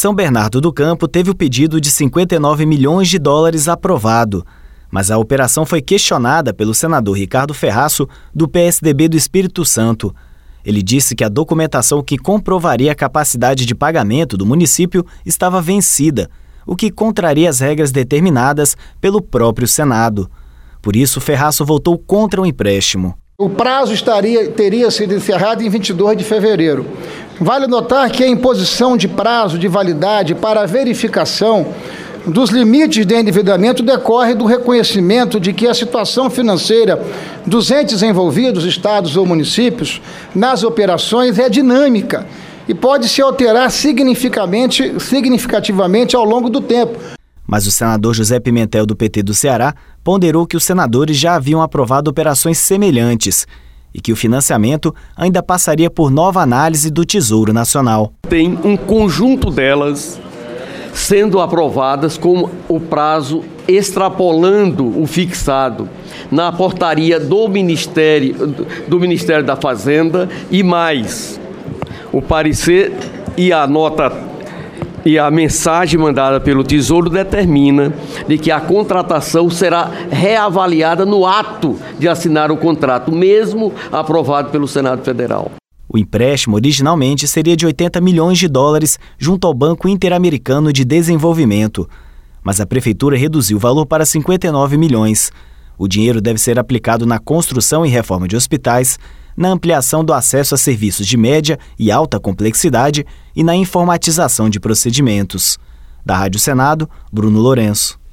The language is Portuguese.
São Bernardo do Campo teve o pedido de 59 milhões de dólares aprovado, mas a operação foi questionada pelo senador Ricardo Ferraço, do PSDB do Espírito Santo. Ele disse que a documentação que comprovaria a capacidade de pagamento do município estava vencida, o que contraria as regras determinadas pelo próprio Senado. Por isso, Ferraço votou contra o empréstimo. O prazo teria sido encerrado em 22 de fevereiro. Vale notar que a imposição de prazo de validade para a verificação dos limites de endividamento decorre do reconhecimento de que a situação financeira dos entes envolvidos, estados ou municípios, nas operações é dinâmica e pode se alterar significativamente ao longo do tempo. Mas o senador José Pimentel, do PT do Ceará, ponderou que os senadores já haviam aprovado operações semelhantes e que o financiamento ainda passaria por nova análise do Tesouro Nacional. Tem um conjunto delas sendo aprovadas com o prazo extrapolando o fixado na portaria do Ministério da Fazenda e mais o parecer e a nota e a mensagem mandada pelo Tesouro determina de que a contratação será reavaliada no ato de assinar o contrato, mesmo aprovado pelo Senado Federal. O empréstimo originalmente seria de 80 milhões de dólares junto ao Banco Interamericano de Desenvolvimento, mas a prefeitura reduziu o valor para 59 milhões. O dinheiro deve ser aplicado na construção e reforma de hospitais, na ampliação do acesso a serviços de média e alta complexidade e na informatização de procedimentos. Da Rádio Senado, Bruno Lourenço.